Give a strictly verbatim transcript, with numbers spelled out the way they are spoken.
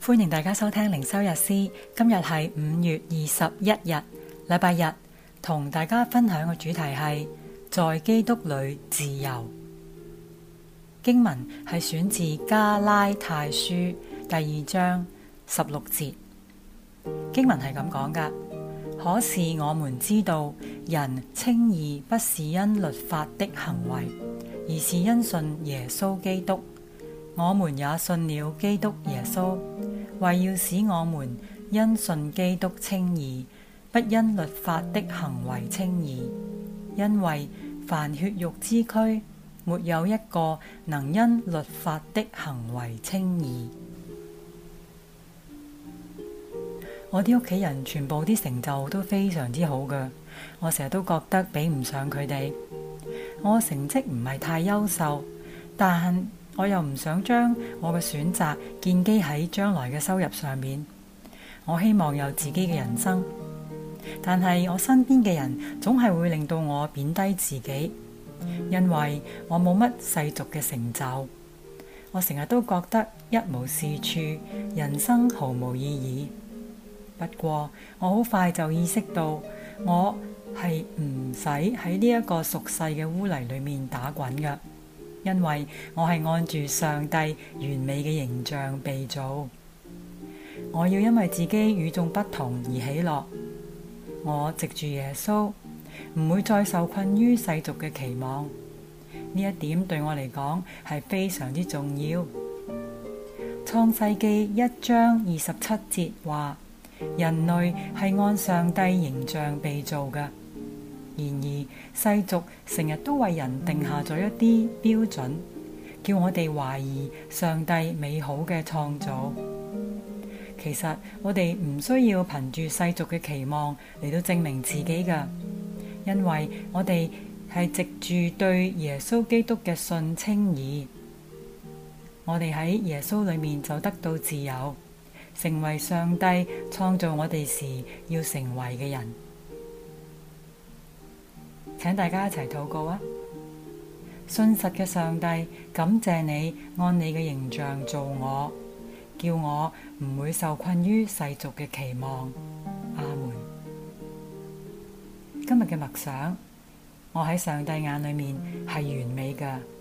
歡迎大家收聽靈修日詩，今日係五月二十一日，禮拜日，同大家分享嘅主題係在基督裏自由。經文係選自加拉太書第二章十六節，經文係咁講㗎：可是我們知道，人稱義不是因律法的行為，而是因信耶穌基督。我們也信了基督耶穌，為要使我們因信基督稱義，不因律法的行為稱義。因為凡血肉之軀，沒有一個能因律法的行為稱義。我啲屋企人全部啲成就都非常之好㗎，我成日都覺得比唔上佢哋。我成績唔係太優秀，但我又唔想將我嘅選擇建基喺將來嘅收入上面。我希望有自己嘅人生，但係我身邊嘅人總係會令到我貶低自己，因為我冇乜世俗嘅成就。我成日都覺得一無是處，人生毫無意義。不過我好快就意識到，我係唔使喺呢一個俗世嘅污泥裏面打滾嘅。因為我係按住上帝完美嘅形象被造，我要因為自己與眾不同而喜樂。我藉住耶穌，唔會再受困於世俗嘅期望。呢一點對我嚟講係非常之重要。創世記一章二十七節話：人類係按上帝形象被造嘅。然而，世俗成日都為人定下咗一啲標準，叫我哋懷疑上帝美好嘅創造。其實我哋唔需要憑住世俗嘅期望嚟到證明自己㗎，因為我哋係藉住對耶穌基督嘅信稱義。我哋喺耶穌裏面就得到自由，成為上帝創造我哋時要成為嘅人。請大家一齊禱告啊！信實嘅上帝，感謝你按你嘅形象造我，叫我唔會受困於世俗嘅期望。阿門。今日嘅默想，我喺上帝眼裏面係完美㗎。